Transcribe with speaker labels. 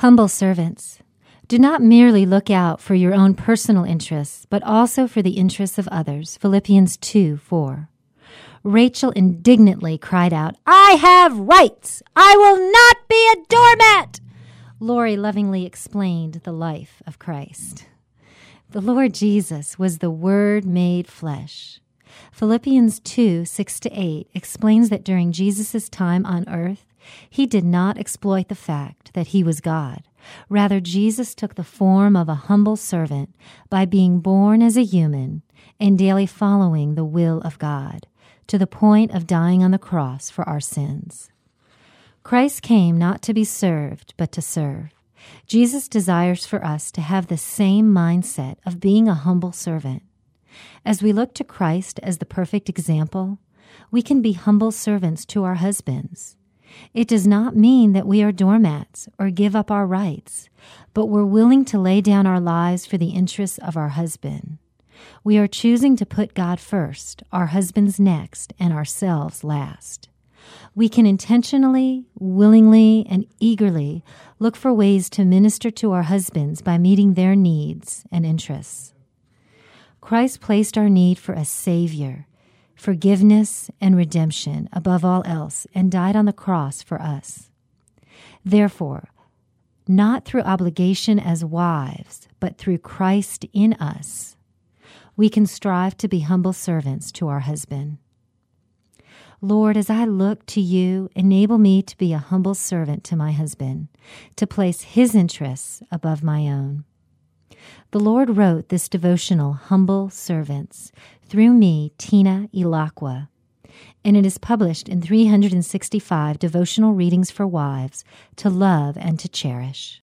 Speaker 1: Humble servants, do not merely look out for your own personal interests, but also for the interests of others. Philippians 2:4. Rachel indignantly cried out, "I have rights! I will not be a doormat!" Lori lovingly explained the life of Christ. The Lord Jesus was the Word made flesh. Philippians 2:6-8 explains that during Jesus' time on earth, he did not exploit the fact that he was God. Rather, Jesus took the form of a humble servant by being born as a human and daily following the will of God, to the point of dying on the cross for our sins. Christ came not to be served, but to serve. Jesus desires for us to have the same mindset of being a humble servant. As we look to Christ as the perfect example, we can be humble servants to our husbands. It does not mean that we are doormats or give up our rights, but we're willing to lay down our lives for the interests of our husband. We are choosing to put God first, our husbands next, and ourselves last. We can intentionally, willingly, and eagerly look for ways to minister to our husbands by meeting their needs and interests. Christ placed our need for a Savior, forgiveness, and redemption above all else, and died on the cross for us. Therefore, not through obligation as wives, but through Christ in us, we can strive to be humble servants to our husband. Lord, as I look to you, enable me to be a humble servant to my husband, to place his interests above my own. The Lord wrote this devotional, Humble Servants, through me, Tina Ilakwa, and it is published in 365 devotional readings for wives to love and to cherish.